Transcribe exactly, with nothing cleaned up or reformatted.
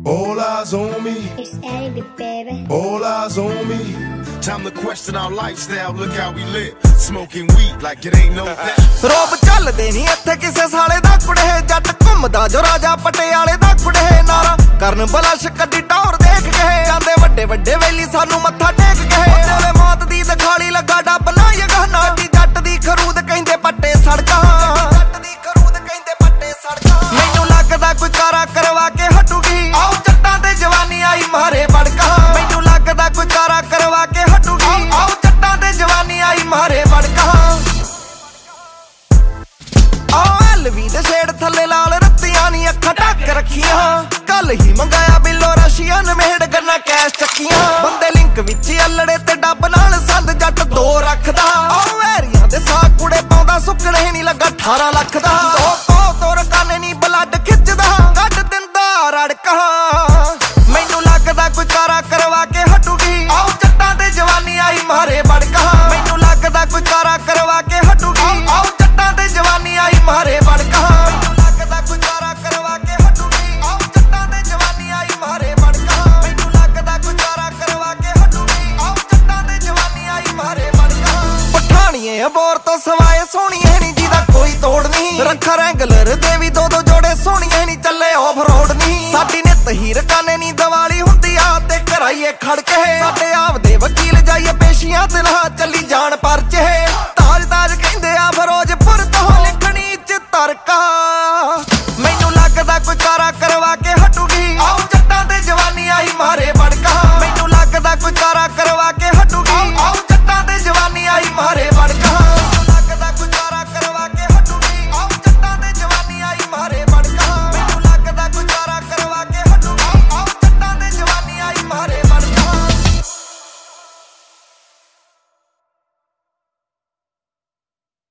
All eyes on me. It's Eddie, baby. All eyes on me. Time to question our lifestyle. Look how we live. Smoking weed like it ain't no that. ਰੋਬ ਚੱਲਦੇ ਨਹੀਂ ਇੱਥੇ ਕਿਸੇ ਸਾਲੇ ਦਾ ਕੁੜੇ ਜੱਟ ਘੁੰਮਦਾ ਜੋ ਰਾਜਾ ਪਟਿਆਲੇ ਦਾ ਕੁੜੇ ਨਾਰਾ ਕਰਨ ਬਲਸ਼ ਕੱਢੀ ਟੌਰ ਦੇਖ ਗਏ ਜਾਂਦੇ ਵੱਡੇ ਵੱਡੇ ਵੇਲੀ ਸਾਨੂੰ ਮੱਥਾ ਟੇਕ ਗਏ ਤੇਰੇ ਮੌਤ ਦੀ ਦਿਖਾਲੀ ਲੱਗਾ ਡੱਬ ਨਾ ਯਗਾਨਾ ਜੱਟ ਦੀ ਖਰੂਦ ਕਹਿੰਦੇ ਪੱਟੇ ਸੜਕਾਂ ਜੱਟ ਦੀ ਖਰੂਦ ਕਹਿੰਦੇ ਪੱਟੇ ਸੜਕਾਂ ਮੈਨੂੰ ਲੱਗਦਾ ਕੋਈ ਕਾਰਾ ਕਰਵਾ ਕੇ ਹਟੂਗੀ ਆਓ ਜੱਟਾਂ ਤੇ ਜਵਾਨੀ ਆਈ ਮਾਰੇ ਬੜਕਾ ਮੈਨੂੰ ਲੱਗਦਾ ਕੋਈ ਕਾਰਾ ਕਰਵਾ ਕੇ ਹਟੂਗੀ ਆਓ ਜੱਟਾਂ ਤੇ ਜਵਾਨੀ ਆਈ ਮਾਰੇ ਬੜਕਾ ਵੀ ਦੇ ਛੇੜ ਥੱਲੇ ਲਾਲ ਰੱਤੀਆਂ ਨੀ ਅੱਖਾਂ ਢੱਕ ਰੱਖੀਆਂ ਕੱਲ ਹੀ ਮੰਗਾਇਆ ਬਿੱਲੋ ਰਸ਼ੀਅਨ ਮੇੜ ਗੰਨਾ ਕੈਸ਼ ਚੱਕੀਆਂ ਬੰਦੇ ਲਿੰਕ ਵਿੱਚ ਅਲੜੇ ਤੇ ਡੱਬ ਨਾਲ ਸੰਦ ਜੱਟ ਦੋ ਰੱਖਦਾ ਆਹ ਵੈਰੀਆਂ ਦੇ ਸਾਹ ਕੁੜੇ ਪਾਉਂਦਾ ਸੁੱਕਣੇ ਨੀ ਲੱਗਾ ਅਠਾਰਾਂ ਲੱਖ ਦਾ ਦੋ ਕੋ ਤੋਰ ਕਾਨੇ ਨੀ ਬਲੱਡ ਖਿੱਚਦਾ ਕੱਢ ਦਿੰਦਾ ਰੜਕਾ ਮੈਨੂੰ ਲੱਗਦਾ ਕੋਈ ਕਾਰਾ ਕਰਵਾ ਕੇ ਹਟੂਗੀ ਆਹ ਜੱਟਾਂ ਤੇ ਜਵਾਨੀ ਆਈ ਮਾਰੇ ਬੜਕਾ ਮੈਨੂੰ ਲੱਗਦਾ ਕੋਈ ਕਾਰਾ ਕਰਵਾ ਕੇ ਹਟੂਗੀ ਆਹ ਜੱਟਾਂ ਤੇ ਜਵਾਨੀ ਆਈ ਮਾਰੇ ਬੜਕਾ ਮੈਨੂੰ ਲੱਗਦਾ ਕੋਈ ਕਾਰਾ ਕਰਵਾ ਕੇ ਹਟੂਗੀ ਆਹ ਜੱਟਾਂ ਤੇ ਜਵਾਨੀ ਆਈ ਮਾਰੇ ਬੜਕਾ ਮੈਨੂੰ ਲੱਗਦਾ ਕੋਈ ਕਾਰਾ ਕਰਵਾ ਕੇ ਹਟੂਗੀ ਆਹ ਜੱਟਾਂ ਤੇ ਜਵਾਨੀ ਆਈ ਮਾਰੇ ਬੜਕਾ ਪਠਾਣੀਏ ਅਬੋਰ ਤੋਂ ਸਵਾਏ ਸੋਹਣੀਏ ਨੀ ਜਿਹਦਾ ਕੋਈ ਤੋੜ ਨਹੀਂ ਰੱਖਾ ਰੈਂਗਲਰ ਦੇ ਵੀ ਦੋ ਦੋ ਜੋੜੇ ਸੋਹਣੀਏ ਨੀ ਚੱਲੇ ਆਫ ਰੋਡ ਨਹੀਂ ਸਾਡੀ ਨਿੱਤ ਹੀਰ ਕਾਨੇ ਨੀ ਦੀਵਾਲੀ ਹੁੰਦੀ ਆ ਤੇ ਕਰਾਈਏ ਖੜ ਕੇ ਸਾਡੇ ਆਪਦੇ ਵਕੀਲ ਜਾਈਏ ਪੇਸ਼ੀਆਂ ਤੇ ਨਾ ਚੱਲੀ